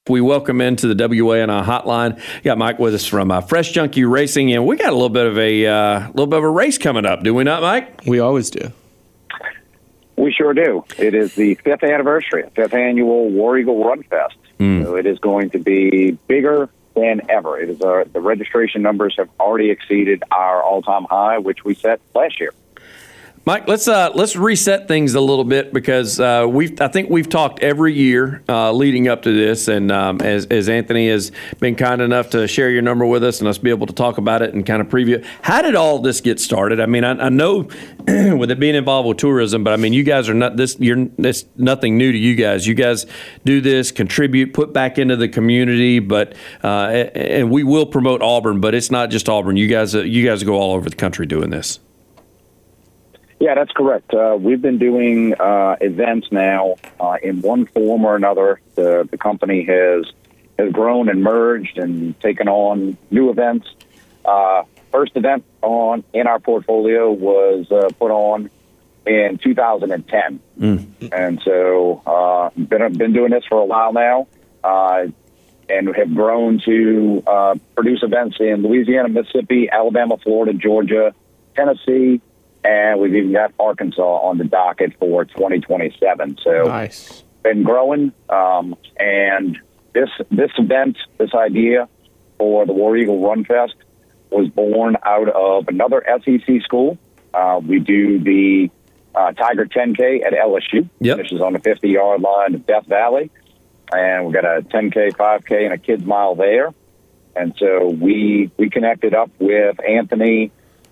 We welcome into the WANI hotline. We got Mike with us from Fresh Junkie Racing, and we got a little bit of a race coming up, do we not, Mike? We always do. We sure do. It is the 5th anniversary, 5th annual War Eagle Run Fest. So it is going to be bigger than ever. It is the registration numbers have already exceeded our all-time high, which we set last year. Mike, let's reset things a little bit because I think we've talked every year leading up to this, and as Anthony has been kind enough to share your number with us and us be able to talk about it and kind of preview it. How did all this get started? I mean, I know with it being involved with tourism, but I mean, you guys are not this. It's nothing new to you guys. You guys do this, contribute, put back into the community, but and we will promote Auburn, but it's not just Auburn. You guys go all over the country doing this. Yeah, that's correct. We've been doing events now in one form or another. The company has grown and merged and taken on new events. First event in our portfolio was put on in 2010, and so been doing this for a while now, and have grown to produce events in Louisiana, Mississippi, Alabama, Florida, Georgia, Tennessee. And we've even got Arkansas on the docket for 2027. So nice. Been growing. And this event, this idea for the War Eagle Run Fest was born out of another SEC school. We do the Tiger 10K at LSU. Yep. Which is on the 50-yard line of Death Valley. And we've got a 10K, 5K, and a kids mile there. And so we connected up with Anthony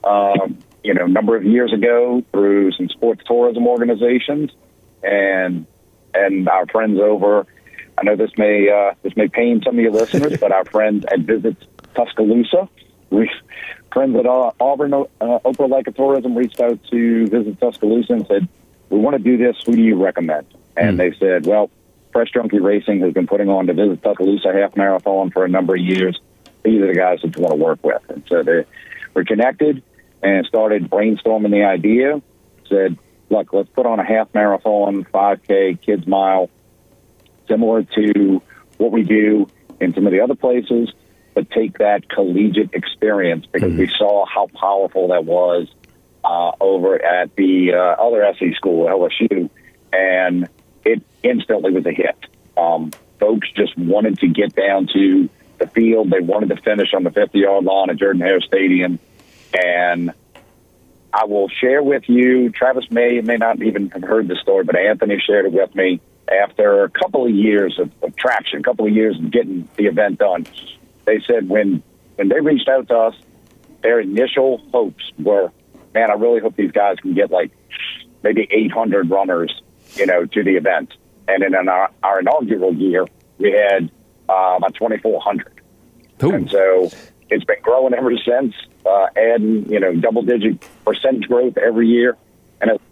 a number of years ago through some sports tourism organizations and our friends over. I know this may pain some of your listeners, but our friends at Visit Tuscaloosa, friends at Auburn Oprah Lake of Tourism reached out to Visit Tuscaloosa and said, "We want to do this. Who do you recommend?" And they said, "Well, Fresh Junkie Racing has been putting on the Visit Tuscaloosa half marathon for a number of years. These are the guys that you want to work with." And so we're connected. And started brainstorming the idea, said, look, let's put on a half marathon, 5K, kids mile, similar to what we do in some of the other places, but take that collegiate experience because we saw how powerful that was over at the other SE school, LSU, and it instantly was a hit. Folks just wanted to get down to the field. They wanted to finish on the 50-yard line at Jordan-Hare Stadium. And I will share with you, Travis may not even have heard the story, but Anthony shared it with me after a couple of years of traction, a couple of years of getting the event done. They said when they reached out to us, their initial hopes were, man, I really hope these guys can get like maybe 800 runners, to the event. And in our inaugural year, we had about 2,400. And so it's been growing ever since, adding, double-digit percentage growth every year, and it's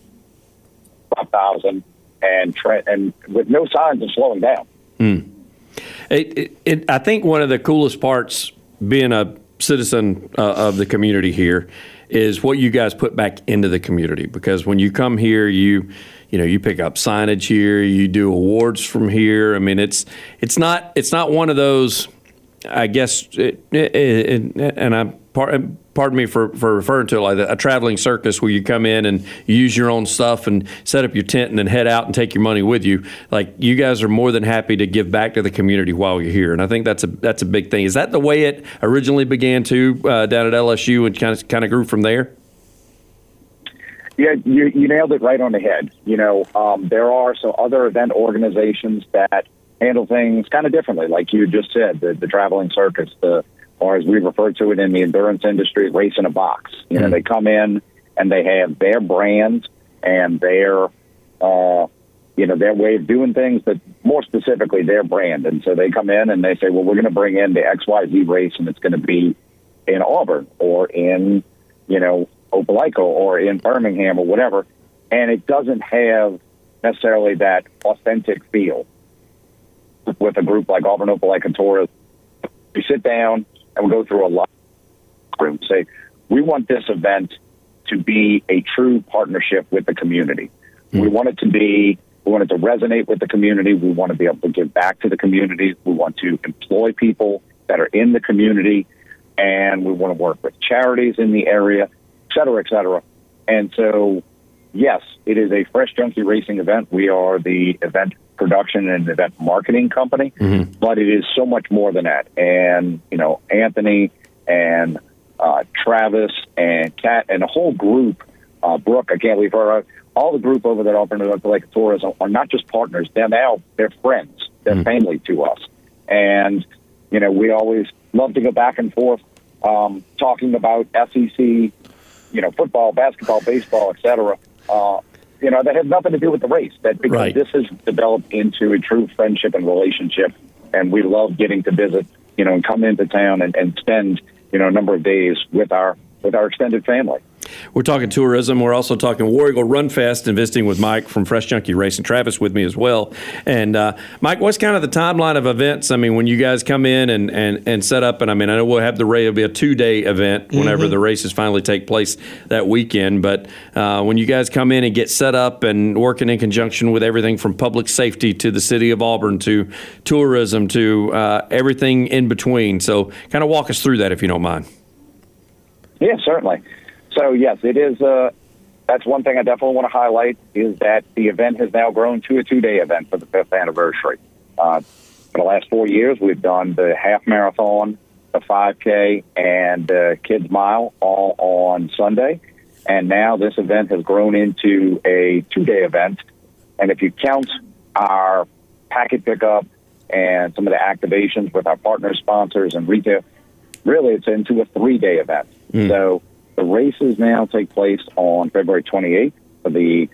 5,000, and with no signs of slowing down. I think one of the coolest parts, being a citizen of the community here, is what you guys put back into the community. Because when you come here, you pick up signage here, you do awards from here. I mean, it's not one of those. I guess, and I'm pardon me for referring to it like that, a traveling circus where you come in and you use your own stuff and set up your tent and then head out and take your money with you. Like, you guys are more than happy to give back to the community while you're here, and I think that's a big thing. Is that the way it originally began too, down at LSU, and kind of grew from there? Yeah, you nailed it right on the head. There are some other event organizations that handle things kind of differently, like you just said, the traveling circus, or as we refer to it in the endurance industry, race in a box. They come in and they have their brand and their way of doing things, but more specifically their brand. And so they come in and they say, well, we're going to bring in the XYZ race, and it's going to be in Auburn or in, Opelika or in Birmingham or whatever. And it doesn't have necessarily that authentic feel with a group like Auburn Opelika Tourism. We sit down and we go through a lot of groups, say, we want this event to be a true partnership with the community. We want it to be We want it to resonate with the community. We want to be able to give back to the community. We want to employ people that are in the community, and we want to work with charities in the area, et cetera, et cetera. And so, yes, it is a Fresh Junkie Racing event. We are the event production and event marketing company, but it is so much more than that. And, Anthony and Travis and Kat and the whole group, Brooke, I can't leave her out. All the group over there at Auburn Lake Tourism are not just partners. They're friends. They're family to us. And, we always love to go back and forth talking about SEC, football, basketball, baseball, et cetera. That has nothing to do with the race. Because this has developed into a true friendship and relationship, and we love getting to visit, and come into town and spend, a number of days with our extended family. We're talking tourism. We're also talking War Eagle Run Fest and visiting with Mike from Fresh Junkie Racing. Travis with me as well. And Mike, what's kind of the timeline of events? I mean, when you guys come in and set up, and I know we'll have it'll be a 2-day event whenever the races finally take place that weekend. But when you guys come in and get set up and working in conjunction with everything from public safety to the city of Auburn to tourism to everything in between. So kind of walk us through that if you don't mind. Yeah, certainly. So, yes, it is. That's one thing I definitely want to highlight is that the event has now grown to a 2-day event for the 5th anniversary. For the last 4 years, we've done the half marathon, the 5K, and the Kids Mile all on Sunday. And now this event has grown into a 2-day event. And if you count our packet pickup and some of the activations with our partner sponsors and retail, really it's into a 3-day event. So the races now take place on February 28th for the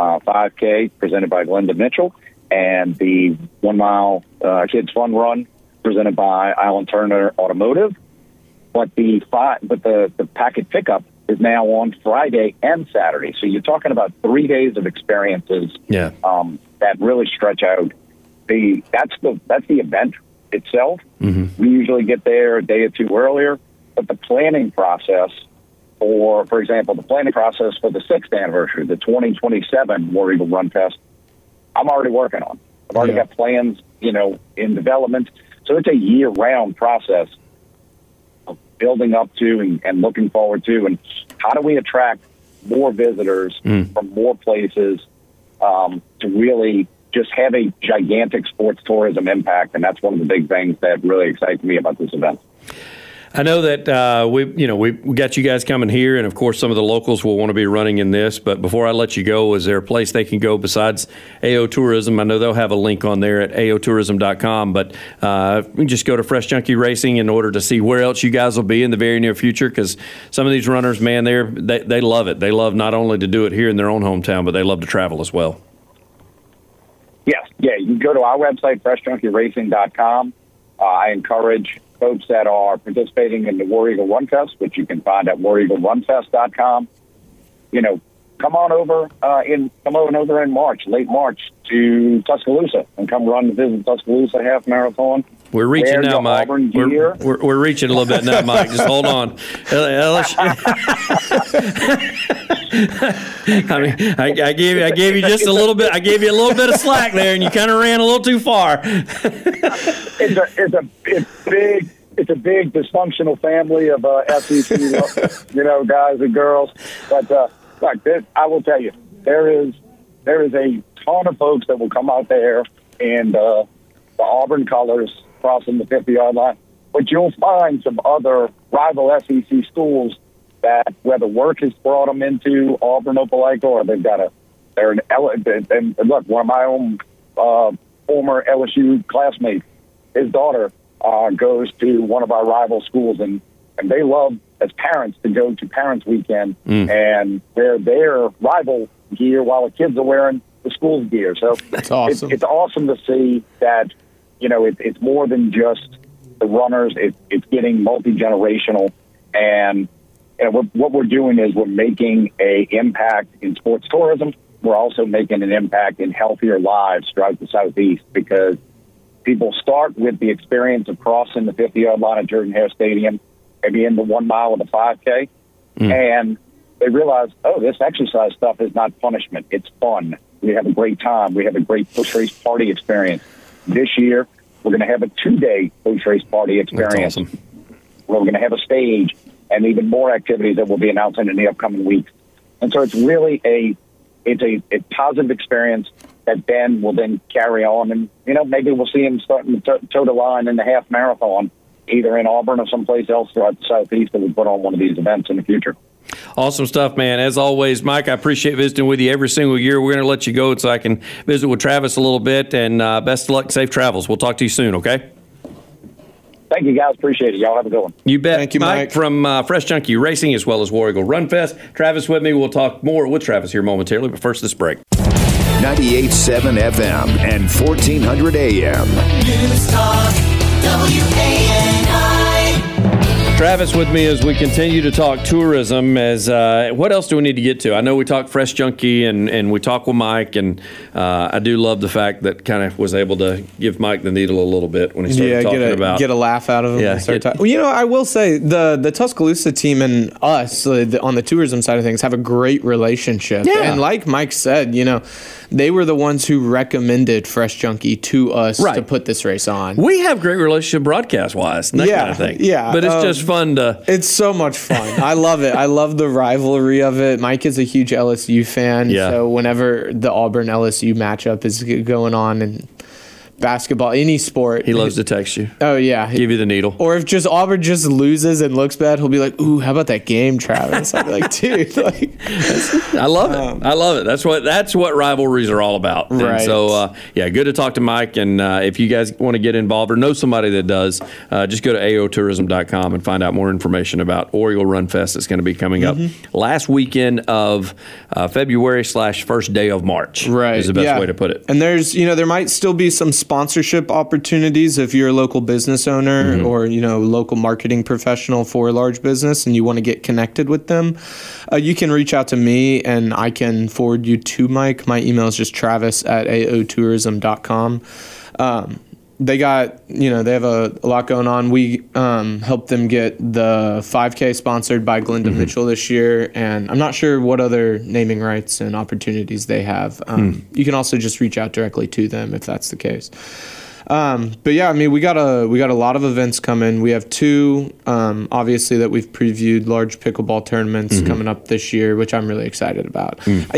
5K presented by Glenda Mitchell and the 1 mile Kids Fun Run presented by Alan Turner Automotive. But the packet pickup is now on Friday and Saturday. So you're talking about 3 days of experiences that really stretch out. That's the event itself. We usually get there a day or two earlier, but the planning process for example, the planning process for the 6th anniversary, the 2027 War Eagle Run Fest, I'm already working on. I've already got plans, in development. So it's a year-round process of building up to and looking forward to, and how do we attract more visitors from more places to really just have a gigantic sports tourism impact, and that's one of the big things that really excites me about this event. I know that we got you guys coming here, and of course some of the locals will want to be running in this. But before I let you go, is there a place they can go besides AO Tourism? I know they'll have a link on there at aotourism.com. But we can just go to Fresh Junkie Racing in order to see where else you guys will be in the very near future. Because some of these runners, man, they love it. They love not only to do it here in their own hometown, but they love to travel as well. Yes, you can go to our website, freshjunkiерacing.com. I encourage folks that are participating in the War Eagle Run Fest, which you can find at wareaglerunfest.com. Come on over in March, late March, to Tuscaloosa and come run the Visit Tuscaloosa Half Marathon. We're reaching now, Mike. We're reaching a little bit now, Mike. Just hold on. I gave you just a little bit. I gave you a little bit of slack there, and you kind of ran a little too far. It's a big dysfunctional family of SEC, guys and girls. But I will tell you, there is a ton of folks that will come out there in the Auburn colors crossing the 50-yard line. But you'll find some other rival SEC schools that whether work has brought them into Auburn, Opelika, or and look, one of my own former LSU classmates, his daughter goes to one of our rival schools, and they love, as parents, to go to Parents Weekend and wear their rival gear while the kids are wearing the school's gear. So that's awesome. It's awesome to see that, it's more than just the runners. It's getting multi-generational, and what we're doing is we're making an impact in sports tourism. We're also making an impact in healthier lives throughout the Southeast, because people start with the experience of crossing the 50-yard line at Jordan-Hare Stadium, maybe in the 1 mile of the 5K, and they realize, this exercise stuff is not punishment. It's fun. We have a great time. We have a great post-race party experience. This year, we're going to have a 2-day post-race party experience. That's awesome. Where we're going to have a stage and even more activities that we'll be announcing in the upcoming weeks. And so it's really a positive experience that Ben will then carry on. And, maybe we'll see him starting to toe the line in the half marathon, either in Auburn or someplace else throughout the Southeast that we put on one of these events in the future. Awesome stuff, man. As always, Mike, I appreciate visiting with you every single year. We're going to let you go so I can visit with Travis a little bit. And best of luck, safe travels. We'll talk to you soon, okay? Thank you, guys. Appreciate it. Y'all have a good one. You bet. Thank you, Mike. From Fresh Junkie Racing as well as War Eagle Run Fest. Travis with me. We'll talk more with Travis here momentarily, but first this break. 98.7 FM and 1400 AM. News Talk, WANI. Travis with me as we continue to talk tourism. As what else do we need to get to? I know we talked Fresh Junkie and we talked with Mike, and I do love the fact that kind of was able to give Mike the needle a little bit when he started talking about. Get a laugh out of him. Yeah, Well, I will say the Tuscaloosa team and us on the tourism side of things have a great relationship. Yeah. And like Mike said, they were the ones who recommended Fresh Junkie to us to put this race on. We have great relationship broadcast-wise and that kind of thing. Yeah. But it's just fun to... It's so much fun. I love it. I love the rivalry of it. Mike is a huge LSU fan, so whenever the Auburn-LSU matchup is going on in basketball, any sport... He loves to text you. Oh, yeah. Give you the needle. Or if just Auburn just loses and looks bad, he'll be like, ooh, how about that game, Travis? I'll be like, dude. I love it. I love it. That's what rivalries are all about. Right. And so, good to talk to Mike. And if you guys want to get involved or know somebody that does, just go to aotourism.com and find out more information about Oriole Run Fest that's going to be coming up last weekend of February / first day of March. Right. Is the best way to put it. And there's, there might still be some sponsorship opportunities if you're a local business owner or, local marketing professional for a large business and you want to get connected with them. You can reach out to me and I can forward you to Mike. My email is just travis@aotourism.com. They got, they have a lot going on. We helped them get the 5K sponsored by Glenda Mitchell this year, and I'm not sure what other naming rights and opportunities they have. You can also just reach out directly to them if that's the case. But yeah, we got a lot of events coming. We have two, obviously, that we've previewed, large pickleball tournaments coming up this year, which I'm really excited about.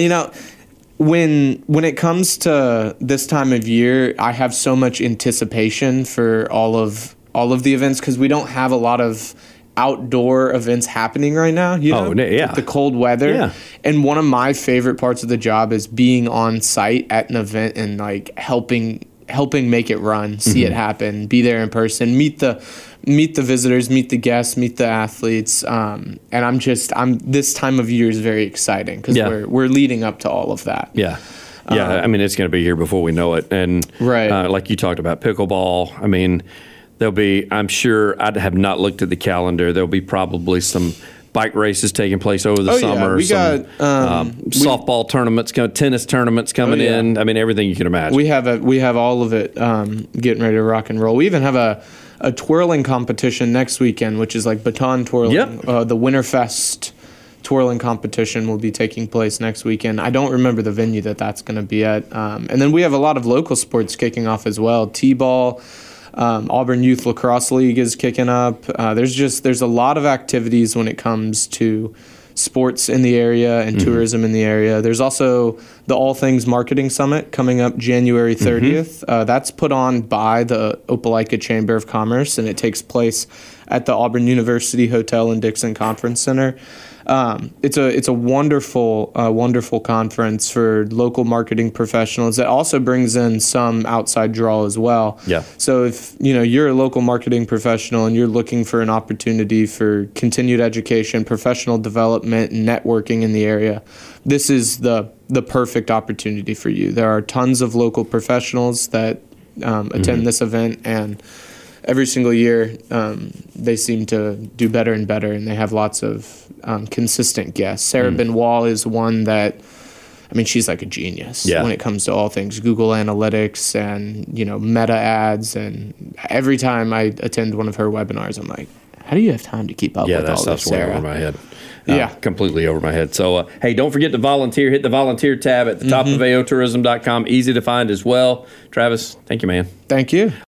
When it comes to this time of year, I have so much anticipation for all of the events because we don't have a lot of outdoor events happening right now. With the cold weather. Yeah. And one of my favorite parts of the job is being on site at an event and helping make it run, see it happen, be there in person, meet the visitors, meet the guests, meet the athletes. And I'm this time of year is very exciting because we're leading up to all of that. Yeah. Yeah. It's going to be here before we know it. And like you talked about pickleball, there'll be, I'm sure, I have not looked at the calendar. There'll be probably some bike races taking place over the summer. Yeah. We got softball tournaments, tennis tournaments coming in. Everything you can imagine. We have all of it getting ready to rock and roll. We even have a twirling competition next weekend, which is like baton twirling. Yep. The Winterfest twirling competition will be taking place next weekend. I don't remember the venue that's going to be at. And then we have a lot of local sports kicking off as well. T-ball. Auburn Youth Lacrosse League is kicking up. There's a lot of activities when it comes to sports in the area and tourism in the area. There's also the All Things Marketing Summit coming up January 30th. That's put on by the Opelika Chamber of Commerce, and it takes place at the Auburn University Hotel and Dixon Conference Center. It's a wonderful conference for local marketing professionals that also brings in some outside draw as well. Yeah. So if you're a local marketing professional and you're looking for an opportunity for continued education, professional development, and networking in the area, this is the perfect opportunity for you. There are tons of local professionals that attend this event, and every single year they seem to do better and better, and they have lots of consistent guests. Sarah Benoit is one that, she's like a genius when it comes to all things Google Analytics and, meta ads. And every time I attend one of her webinars, I'm like, how do you have time to keep up Yeah, with that all stuff's this, way Sarah? over my head. Yeah. Completely over my head. So, hey, don't forget to volunteer. Hit the volunteer tab at the top of AOtourism.com. Easy to find as well. Travis, thank you, man. Thank you.